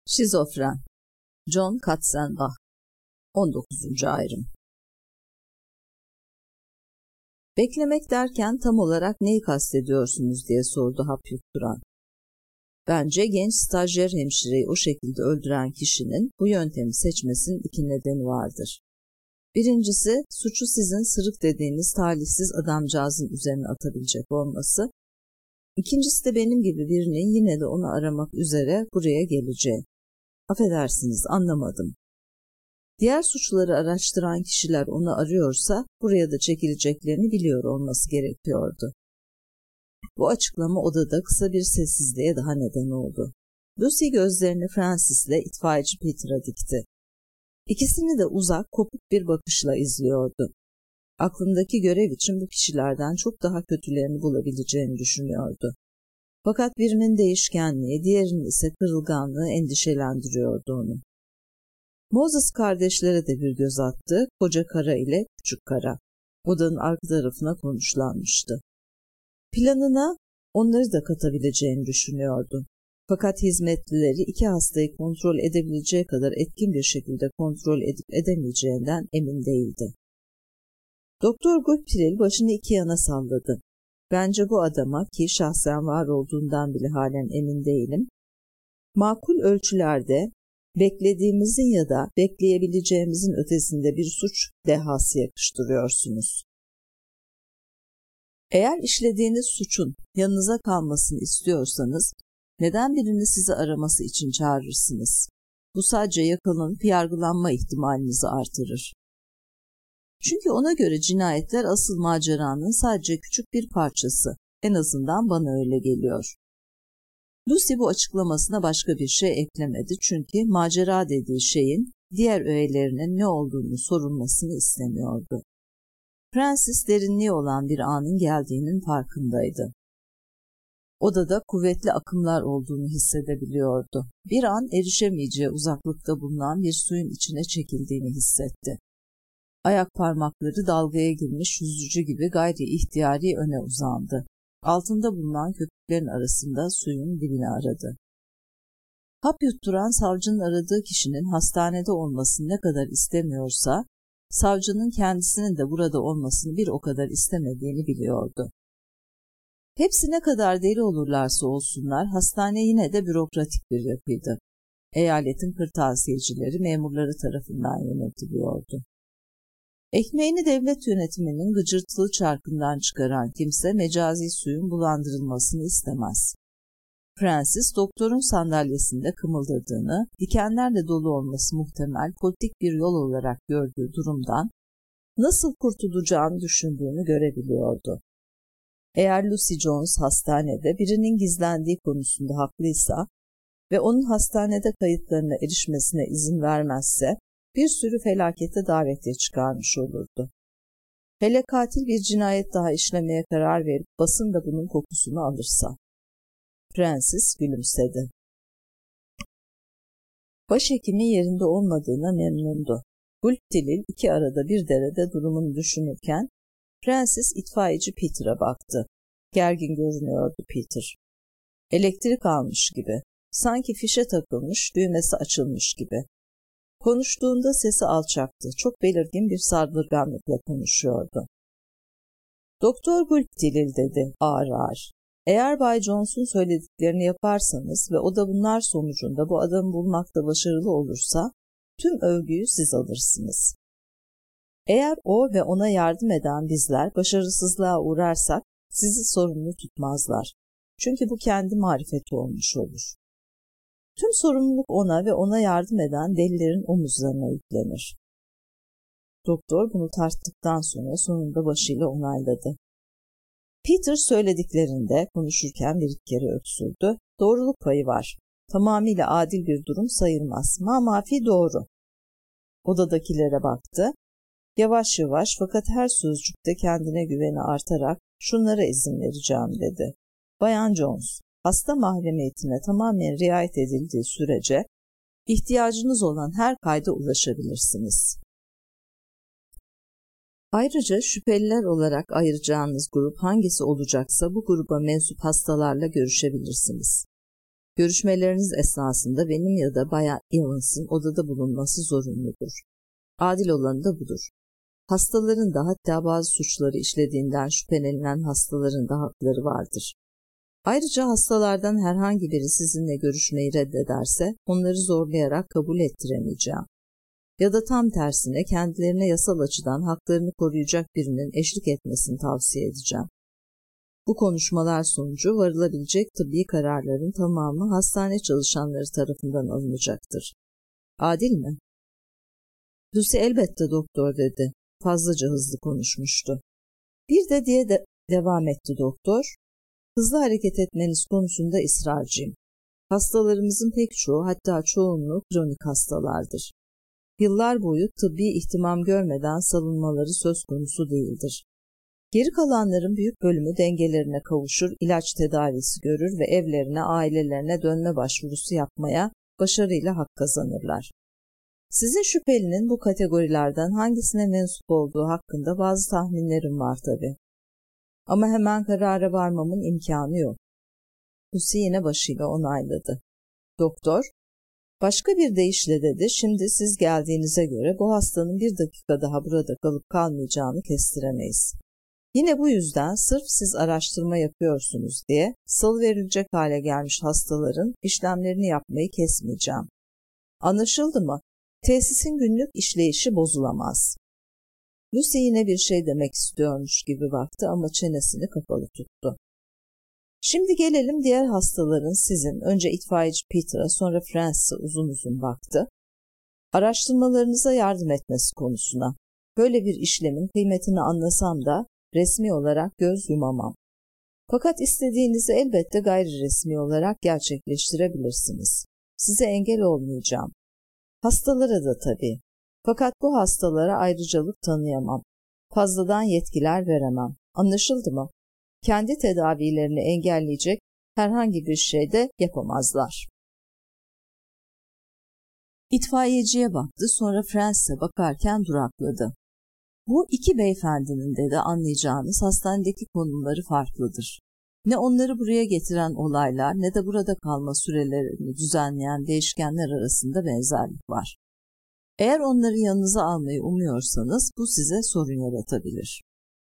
Şizofren. John Katzenbach. 19. ayrım. Beklemek derken tam olarak neyi kastediyorsunuz diye sordu hap yutturan. Bence genç stajyer hemşireyi o şekilde öldüren kişinin bu yöntemi seçmesinin iki nedeni vardır. Birincisi, suçu sizin sırık dediğiniz talihsiz adamcağızın üzerine atabilecek olması. İkincisi de benim gibi birinin yine de onu aramak üzere buraya geleceği. Affedersiniz, anlamadım. Diğer suçları araştıran kişiler onu arıyorsa buraya da çekileceklerini biliyor olması gerekiyordu. Bu açıklama odada kısa bir sessizliğe daha neden oldu. Lucy gözlerini Francis'le itfaiyeci Peter'a dikti. İkisini de uzak, kopuk bir bakışla izliyordu. Aklındaki görev için bu kişilerden çok daha kötülerini bulabileceğini düşünüyordu. Fakat birinin değişkenliği, diğerinin ise kırılganlığı endişelendiriyordu onu. Moses kardeşlere de bir göz attı, koca kara ile küçük kara. Odanın arka tarafına konuşlanmıştı. Planına onları da katabileceğini düşünüyordu. Fakat hizmetlileri iki hastayı kontrol edebileceği kadar etkin bir şekilde kontrol edip edemeyeceğinden emin değildi. Doktor Guptilil başını iki yana salladı. Bence bu adama, ki şahsen var olduğundan bile halen emin değilim, makul ölçülerde beklediğimizin ya da bekleyebileceğimizin ötesinde bir suç dehası yakıştırıyorsunuz. Eğer işlediğiniz suçun yanınıza kalmasını istiyorsanız, neden birini sizi araması için çağırırsınız? Bu sadece yakalanıp yargılanma ihtimalinizi artırır. Çünkü ona göre cinayetler asıl maceranın sadece küçük bir parçası. En azından bana öyle geliyor. Lucy bu açıklamasına başka bir şey eklemedi çünkü macera dediği şeyin diğer öğelerinin ne olduğunu sorulmasını istemiyordu. Francis derinliği olan bir anın geldiğinin farkındaydı. Odada kuvvetli akımlar olduğunu hissedebiliyordu. Bir an erişemeyeceği uzaklıkta bulunan bir suyun içine çekildiğini hissetti. Ayak parmakları dalgaya girmiş yüzücü gibi gayri ihtiyari öne uzandı. Altında bulunan köpüklerin arasında suyun dibini aradı. Hap yutturan savcının aradığı kişinin hastanede olmasını ne kadar istemiyorsa, savcının kendisinin de burada olmasını bir o kadar istemediğini biliyordu. Hepsi ne kadar deli olurlarsa olsunlar, hastane yine de bürokratik bir yapıydı. Eyaletin kırtasiyecileri memurları tarafından yönetiliyordu. Ekmeğini devlet yönetiminin gıcırtılı çarkından çıkaran kimse mecazi suyun bulandırılmasını istemez. Francis, doktorun sandalyesinde kımıldadığını, dikenlerle dolu olması muhtemel politik bir yol olarak gördüğü durumdan nasıl kurtulacağını düşündüğünü görebiliyordu. Eğer Lucy Jones hastanede birinin gizlendiği konusunda haklıysa ve onun hastanede kayıtlarına erişmesine izin vermezse, bir sürü felakete davetiye çıkarmış olurdu. Hele katil bir cinayet daha işlemeye karar verip basın da bunun kokusunu alırsa. Francis gülümsedi. Başhekimin yerinde olmadığına memnundu. Guptilil iki arada bir derede durumunu düşünürken Francis itfaiyeci Peter'a baktı. Gergin görünüyordu Peter. Elektrik almış gibi, sanki fişe takılmış, düğmesi açılmış gibi. Konuştuğunda sesi alçaktı, çok belirgin bir saldırganlıkla konuşuyordu. Doktor Guptilil dedi ağır ağır. Eğer Bay Jones'un söylediklerini yaparsanız ve o da bunlar sonucunda bu adamı bulmakta başarılı olursa, tüm övgüyü siz alırsınız. Eğer o ve ona yardım eden bizler başarısızlığa uğrarsak, sizi sorumlu tutmazlar. Çünkü bu kendi marifeti olmuş olur. Tüm sorumluluk ona ve ona yardım eden delilerin omuzlarına yüklenir. Doktor bunu tarttıktan sonra sonunda başıyla onayladı. Peter söylediklerinde konuşurken bir iki kere öksürdü. Doğruluk payı var. Tamamıyla adil bir durum sayılmaz. Mamafi doğru. Odadakilere baktı. Yavaş yavaş fakat her sözcükte kendine güveni artarak şunlara izin vereceğim dedi. Bayan Jones, hasta mahremiyetine tamamen riayet edildiği sürece ihtiyacınız olan her kayda ulaşabilirsiniz. Ayrıca şüpheliler olarak ayıracağınız grup hangisi olacaksa bu gruba mensup hastalarla görüşebilirsiniz. Görüşmeleriniz esnasında benim ya da Bayan Evans'ın odada bulunması zorunludur. Adil olanı da budur. Hastaların da hatta bazı suçları işlediğinden şüphelenilen hastaların da hakları vardır. Ayrıca hastalardan herhangi biri sizinle görüşmeyi reddederse onları zorlayarak kabul ettiremeyeceğim. Ya da tam tersine kendilerine yasal açıdan haklarını koruyacak birinin eşlik etmesini tavsiye edeceğim. Bu konuşmalar sonucu varılabilecek tıbbi kararların tamamı hastane çalışanları tarafından alınacaktır. Adil mi? Lucy elbette doktor dedi. Fazlaca hızlı konuşmuştu. Bir de diye devam etti doktor. Hızlı hareket etmeniz konusunda ısrarcıyım. Hastalarımızın pek çoğu, hatta çoğunluğu kronik hastalardır. Yıllar boyu tıbbi ihtimam görmeden salınmaları söz konusu değildir. Geri kalanların büyük bölümü dengelerine kavuşur, ilaç tedavisi görür ve evlerine, ailelerine dönme başvurusu yapmaya başarıyla hak kazanırlar. Sizin şüphelinin bu kategorilerden hangisine mensup olduğu hakkında bazı tahminlerim var tabii. Ama hemen karara varmamın imkanı yok. Lucy yine başıyla onayladı. Doktor, başka bir deyişle dedi, şimdi siz geldiğinize göre bu hastanın bir dakika daha burada kalıp kalmayacağını kestiremeyiz. Yine bu yüzden sırf siz araştırma yapıyorsunuz diye salıverilecek hale gelmiş hastaların işlemlerini yapmayı kesmeyeceğim. Anlaşıldı mı? Tesisin günlük işleyişi bozulamaz. Lucy yine bir şey demek istiyormuş gibi baktı ama çenesini kapalı tuttu. Şimdi gelelim diğer hastaların sizin, önce itfaiyeci Peter'a sonra Francis'e uzun uzun baktı. Araştırmalarınıza yardım etmesi konusuna. Böyle bir işlemin kıymetini anlasam da resmi olarak göz yumamam. Fakat istediğinizi elbette gayri resmi olarak gerçekleştirebilirsiniz. Size engel olmayacağım. Hastalara da tabii. Fakat bu hastalara ayrıcalık tanıyamam. Fazladan yetkiler veremem. Anlaşıldı mı? Kendi tedavilerini engelleyecek herhangi bir şey de yapamazlar. İtfaiyeciye baktı, sonra Francis'e bakarken durakladı. Bu iki beyefendinin de anlayacağınız hastanedeki konumları farklıdır. Ne onları buraya getiren olaylar ne de burada kalma sürelerini düzenleyen değişkenler arasında benzerlik var. Eğer onları yanınıza almayı umuyorsanız bu size sorun yaratabilir.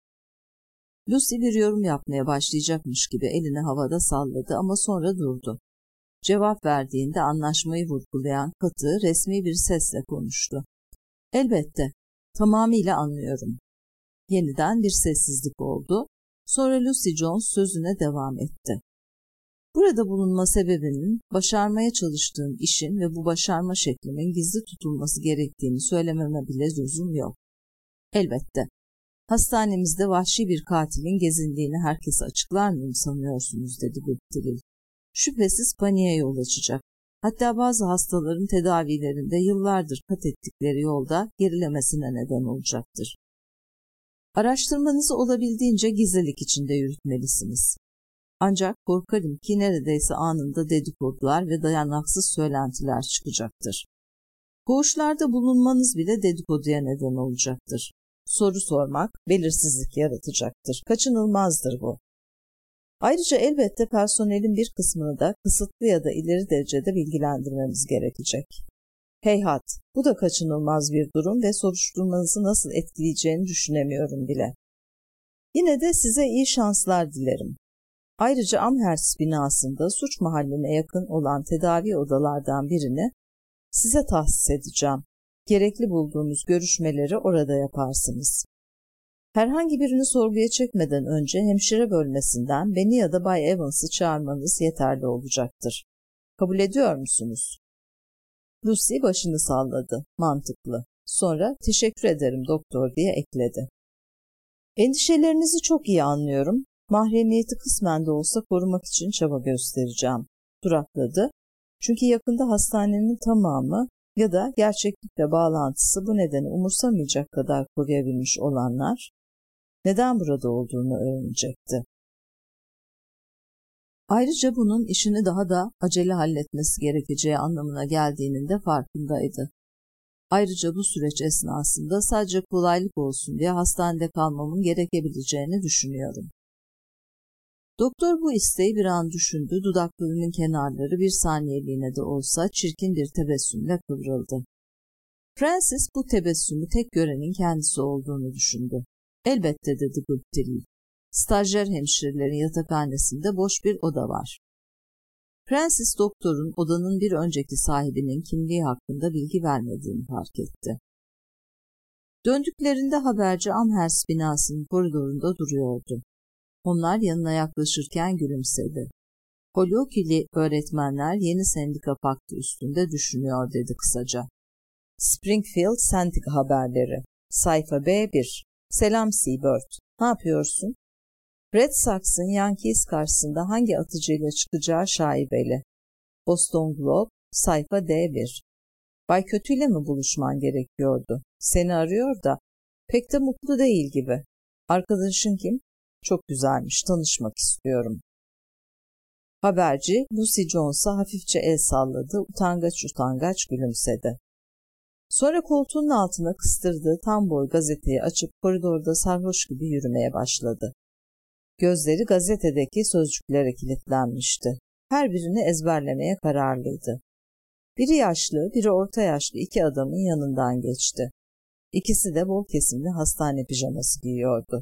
Lucy bir yorum yapmaya başlayacakmış gibi elini havada salladı ama sonra durdu. Cevap verdiğinde anlaşmayı vurgulayan katı, resmi bir sesle konuştu. Elbette, tamamıyla anlıyorum. Yeniden bir sessizlik oldu. Sonra Lucy Jones sözüne devam etti. Burada bulunma sebebinin başarmaya çalıştığım işin ve bu başarma şeklimin gizli tutulması gerektiğini söylememe bile lüzum yok. Elbette. Hastanemizde vahşi bir katilin gezindiğini herkese açıklar mıyım sanıyorsunuz dedi Guptilil. Şüphesiz paniğe yol açacak. Hatta bazı hastaların tedavilerinde yıllardır kat ettikleri yolda gerilemesine neden olacaktır. Araştırmanızı olabildiğince gizlilik içinde yürütmelisiniz. Ancak korkarım ki neredeyse anında dedikodular ve dayanaksız söylentiler çıkacaktır. Koğuşlarda bulunmanız bile dedikoduya neden olacaktır. Soru sormak belirsizlik yaratacaktır. Kaçınılmazdır bu. Ayrıca elbette personelin bir kısmını da kısıtlı ya da ileri derecede bilgilendirmemiz gerekecek. Heyhat, bu da kaçınılmaz bir durum ve soruşturmanızı nasıl etkileyeceğini düşünemiyorum bile. Yine de size iyi şanslar dilerim. Ayrıca Amherst binasında suç mahalline yakın olan tedavi odalardan birini size tahsis edeceğim. Gerekli bulduğunuz görüşmeleri orada yaparsınız. Herhangi birini sorguya çekmeden önce hemşire bölmesinden beni ya da Bay Evans'ı çağırmanız yeterli olacaktır. Kabul ediyor musunuz? Lucy başını salladı. Mantıklı. Sonra teşekkür ederim doktor diye ekledi. Endişelerinizi çok iyi anlıyorum. Mahremiyeti kısmen de olsa korumak için çaba göstereceğim. Durakladı. Çünkü yakında hastanenin tamamı ya da gerçeklikle bağlantısı bu nedeni umursamayacak kadar koruyabilmiş olanlar neden burada olduğunu öğrenecekti. Ayrıca bunun işini daha da acele halletmesi gerekeceği anlamına geldiğinin de farkındaydı. Ayrıca bu süreç esnasında sadece kolaylık olsun diye hastanede kalmamın gerekebileceğini düşünüyorum. Doktor bu isteği bir an düşündü, dudaklarının kenarları bir saniyeliğine de olsa çirkin bir tebessümle kıvrıldı. Francis bu tebessümü tek görenin kendisi olduğunu düşündü. Elbette dedi Guptili. Stajyer hemşirelerin yatakhanesinde boş bir oda var. Francis doktorun odanın bir önceki sahibinin kimliği hakkında bilgi vermediğini fark etti. Döndüklerinde haberci Amherst binasının koridorunda duruyordu. Onlar yanına yaklaşırken gülümsedi. Holyoke'li öğretmenler yeni sendika paktı üstünde düşünüyor dedi kısaca. Springfield Sendika haberleri. Sayfa B1. Selam Seabird. Ne yapıyorsun? Red Sox'ın Yankees karşısında hangi atıcıyla çıkacağı şaibeli. Boston Globe. Sayfa D1. Bay Kötü'yle mi buluşman gerekiyordu? Seni arıyor da pek de mutlu değil gibi. Arkadaşın kim? Çok güzelmiş, tanışmak istiyorum. Haberci Lucy Jones'a hafifçe el salladı, utangaç utangaç gülümsedi. Sonra koltuğunun altına kıstırdığı tam boy gazeteyi açıp koridorda sarhoş gibi yürümeye başladı. Gözleri gazetedeki sözcüklere kilitlenmişti. Her birini ezberlemeye kararlıydı. Biri yaşlı, biri orta yaşlı iki adamın yanından geçti. İkisi de bol kesimli hastane pijaması giyiyordu.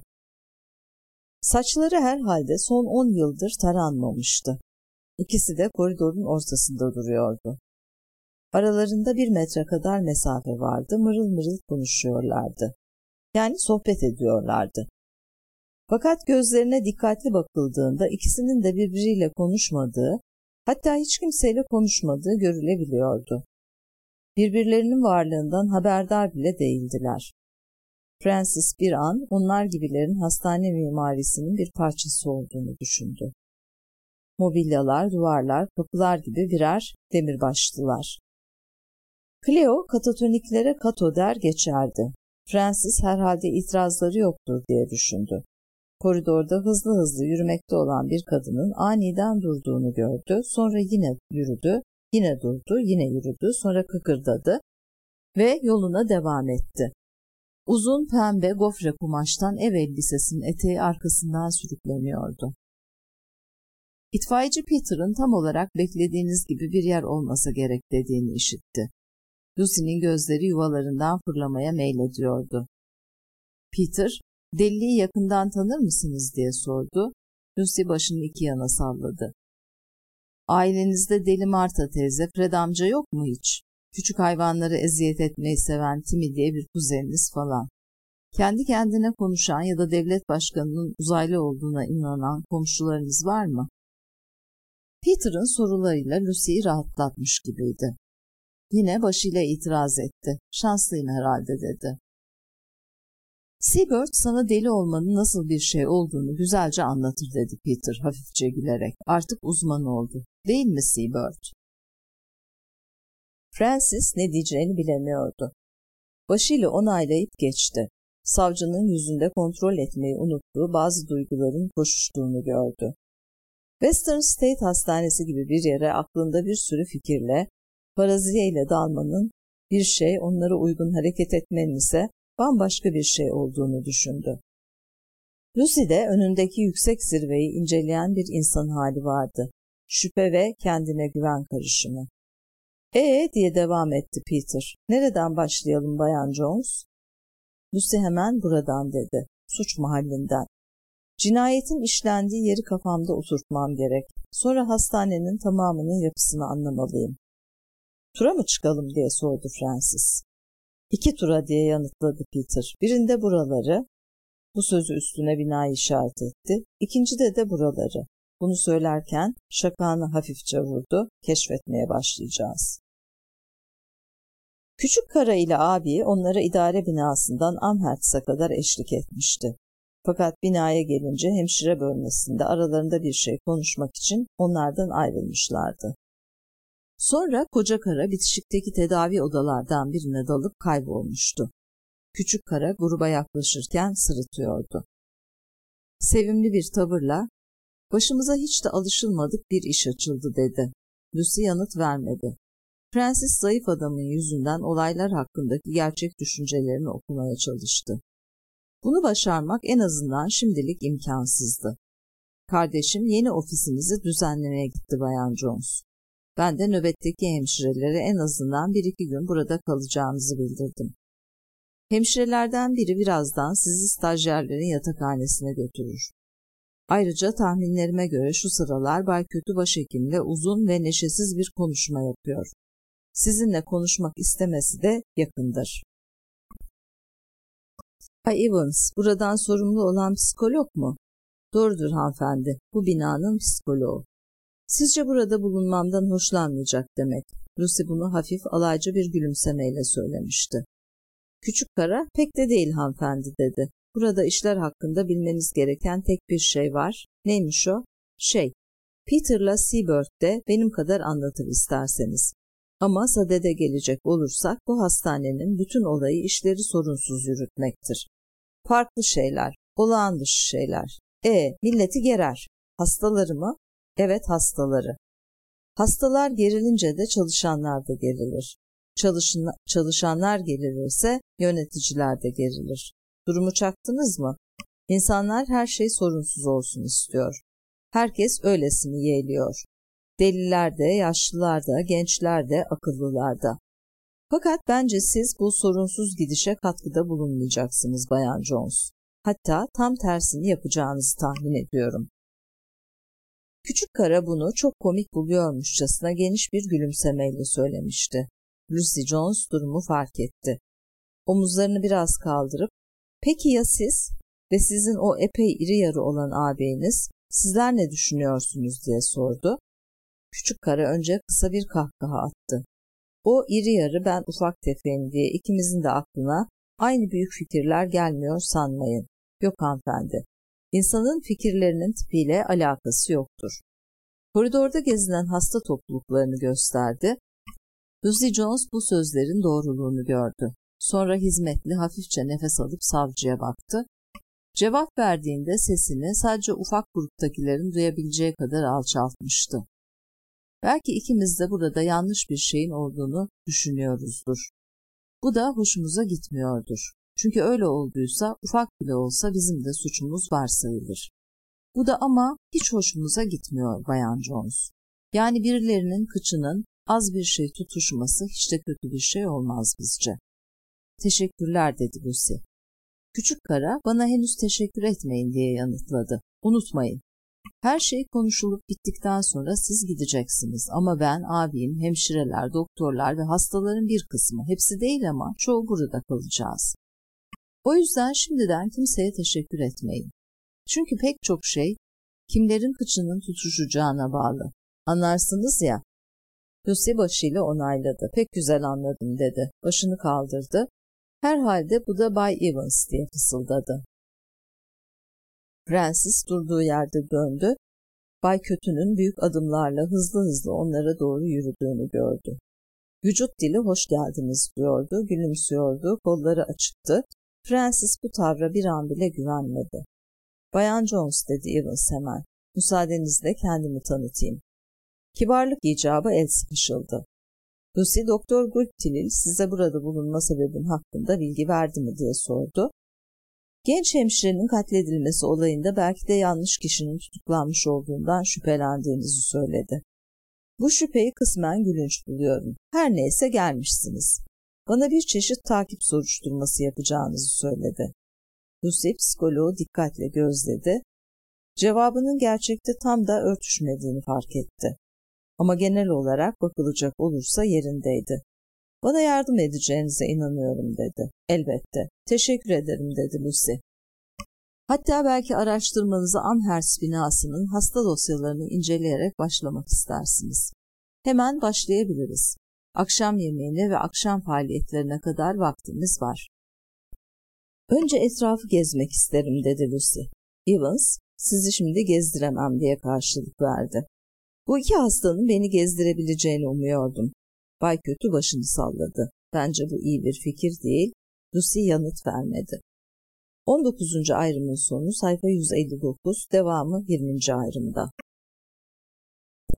Saçları herhalde son 10 yıldır taranmamıştı. İkisi de koridorun ortasında duruyordu. Aralarında 1 metre kadar mesafe vardı, mırıl mırıl konuşuyorlardı. Yani sohbet ediyorlardı. Fakat gözlerine dikkatli bakıldığında ikisinin de birbiriyle konuşmadığı, hatta hiç kimseyle konuşmadığı görülebiliyordu. Birbirlerinin varlığından haberdar bile değildiler. Francis bir an onlar gibilerin hastane mimarisinin bir parçası olduğunu düşündü. Mobilyalar, duvarlar, kapılar gibi birer demirbaştılar. Cleo katatoniklere kato der geçerdi. Francis herhalde itirazları yoktur diye düşündü. Koridorda hızlı hızlı yürümekte olan bir kadının aniden durduğunu gördü, sonra yine yürüdü, yine durdu, yine yürüdü, sonra kıkırdadı ve yoluna devam etti. Uzun pembe gofre kumaştan ev elbisesinin eteği arkasından sürükleniyordu. İtfaiyeci Peter'ın tam olarak beklediğiniz gibi bir yer olmasa gerek dediğini işitti. Lucy'nin gözleri yuvalarından fırlamaya meylediyordu. Peter, deliliği yakından tanır mısınız diye sordu. Lucy başını iki yana salladı. Ailenizde Deli Marta teyze, Fred amca yok mu hiç? Küçük hayvanları eziyet etmeyi seven Timmy diye bir kuzeniniz falan. Kendi kendine konuşan ya da devlet başkanının uzaylı olduğuna inanan komşularınız var mı? Peter'ın sorularıyla Lucy'yi rahatlatmış gibiydi. Yine başıyla itiraz etti. Şanslıyım herhalde dedi. Seabird sana deli olmanın nasıl bir şey olduğunu güzelce anlatır dedi Peter hafifçe gülerek. Artık uzman oldu. Değil mi Seabird? Francis ne diyeceğini bilemiyordu. Başıyla onaylayıp geçti. Savcının yüzünde kontrol etmeyi unuttuğu bazı duyguların koşuştuğunu gördü. Western State Hastanesi gibi bir yere aklında bir sürü fikirle, paraziye ile dalmanın bir şey, onlara uygun hareket etmenin ise bambaşka bir şey olduğunu düşündü. Lucy'de önündeki yüksek zirveyi inceleyen bir insan hali vardı. Şüphe ve kendine güven karışımı. Diye devam etti Peter. Nereden başlayalım Bayan Jones? Lucy hemen buradan dedi. Suç mahallinden. Cinayetin işlendiği yeri kafamda oturtmam gerek. Sonra hastanenin tamamının yapısını anlamalıyım. Tura mı çıkalım diye sordu Francis. 2 tura diye yanıtladı Peter. Birinde buraları, bu sözü üstüne binayı işaret etti. İkincide de buraları. Bunu söylerken şakağını hafifçe vurdu. Keşfetmeye başlayacağız. Küçük Kara ile abi onlara idare binasından Amherst'a kadar eşlik etmişti. Fakat binaya gelince hemşire bölmesinde aralarında bir şey konuşmak için onlardan ayrılmışlardı. Sonra Koca Kara bitişikteki tedavi odalardan birine dalıp kaybolmuştu. Küçük Kara gruba yaklaşırken sırıtıyordu. Sevimli bir tavırla, "Başımıza hiç de alışılmadık bir iş açıldı" dedi. Lucy yanıt vermedi. Francis zayıf adamın yüzünden olaylar hakkındaki gerçek düşüncelerini okumaya çalıştı. Bunu başarmak en azından şimdilik imkansızdı. Kardeşim yeni ofisimizi düzenlemeye gitti Bayan Jones. Ben de nöbetteki hemşirelere en azından 1-2 gün burada kalacağınızı bildirdim. Hemşirelerden biri birazdan sizi stajyerlerin yatakhanesine götürür. Ayrıca tahminlerime göre şu sıralar Bay Kötü Başhekim'le uzun ve neşesiz bir konuşma yapıyor. Sizinle konuşmak istemesi de yakındır. Bay Evans, buradan sorumlu olan psikolog mu? Doğrudur hanımefendi, bu binanın psikoloğu. Sizce burada bulunmamdan hoşlanmayacak demek. Lucy bunu hafif alaycı bir gülümsemeyle söylemişti. Küçük kara, pek de değil hanımefendi dedi. Burada işler hakkında bilmeniz gereken tek bir şey var. Neymiş o? Peter'la Seabird de benim kadar anlatır isterseniz. Ama sadede gelecek olursak bu hastanenin bütün olayı işleri sorunsuz yürütmektir. Farklı şeyler, olağan dışı şeyler. Milleti gerer. Hastaları mı? Evet, hastaları. Hastalar gerilince de çalışanlar da gerilir. Çalışanlar gerilirse yöneticiler de gerilir. Durumu çaktınız mı? İnsanlar her şey sorunsuz olsun istiyor. Herkes öylesini yeğliyor. Deliler de, yaşlılar da, gençler de, akıllılar da. Fakat bence siz bu sorunsuz gidişe katkıda bulunmayacaksınız Bayan Jones. Hatta tam tersini yapacağınızı tahmin ediyorum. Küçük kara bunu çok komik buluyormuşçasına geniş bir gülümsemeyle söylemişti. Lucy Jones durumu fark etti. Omuzlarını biraz kaldırıp, "Peki ya siz ve sizin o epey iri yarı olan ağabeyiniz, sizler ne düşünüyorsunuz?" diye sordu. Küçük kara önce kısa bir kahkaha attı. O iri yarı ben ufak tefeğim diye ikimizin de aklına aynı büyük fikirler gelmiyor sanmayın. Yok hanımefendi. İnsanın fikirlerinin tipiyle alakası yoktur. Koridorda gezinen hasta topluluklarını gösterdi. Lucy Jones bu sözlerin doğruluğunu gördü. Sonra hizmetli hafifçe nefes alıp savcıya baktı. Cevap verdiğinde sesini sadece ufak gruptakilerin duyabileceği kadar alçaltmıştı. Belki ikimiz de burada yanlış bir şeyin olduğunu düşünüyoruzdur. Bu da hoşumuza gitmiyordur. Çünkü öyle olduysa ufak bile olsa bizim de suçumuz varsayılır. Bu da ama hiç hoşumuza gitmiyor Bayan Jones. Yani birilerinin kıçının az bir şey tutuşması hiç de kötü bir şey olmaz bizce. Teşekkürler dedi Lucy. Küçük kara bana henüz teşekkür etmeyin diye yanıtladı. Unutmayın. Her şey konuşulup bittikten sonra siz gideceksiniz ama ben, abim, hemşireler, doktorlar ve hastaların bir kısmı, hepsi değil ama çoğu burada kalacağız. O yüzden şimdiden kimseye teşekkür etmeyin. Çünkü pek çok şey kimlerin kıçının tutuşacağına bağlı. Anlarsınız ya. Lucy başıyla onayladı. Pek güzel anladım dedi. Başını kaldırdı. Herhalde bu da Bay Evans diye fısıldadı. Francis durduğu yerde döndü. Bay Kötü'nün büyük adımlarla hızlı onlara doğru yürüdüğünü gördü. Vücut dili hoş geldiniz diyordu, gülümsüyordu, kolları açıktı. Francis bu tavra bir an bile güvenmedi. Bayan Jones dedi Evans hemen. Müsaadenizle kendimi tanıtayım. Kibarlık icabı el sıkışıldı. Lucy, Doktor Gulptilil size burada bulunma sebebin hakkında bilgi verdi mi diye sordu. Genç hemşirenin katledilmesi olayında belki de yanlış kişinin tutuklanmış olduğundan şüphelendiğinizi söyledi. Bu şüpheyi kısmen gülünç buluyorum. Her neyse gelmişsiniz. Bana bir çeşit takip soruşturması yapacağınızı söyledi. Lucy psikoloğu dikkatle gözledi. Cevabının gerçekte tam da örtüşmediğini fark etti. Ama genel olarak bakılacak olursa yerindeydi. Bana yardım edeceğinize inanıyorum dedi. Elbette. Teşekkür ederim dedi Lucy. Hatta belki araştırmanızı Amherst binasının hasta dosyalarını inceleyerek başlamak istersiniz. Hemen başlayabiliriz. Akşam yemeğine ve akşam faaliyetlerine kadar vaktimiz var. Önce etrafı gezmek isterim dedi Lucy. Evans, sizi şimdi gezdiremem diye karşılık verdi. Bu iki hastanın beni gezdirebileceğini umuyordum. Bay Kötü başını salladı. Bence bu iyi bir fikir değil. Lucy yanıt vermedi. 19. ayrımın sonu sayfa 159, devamı 20. ayrımda.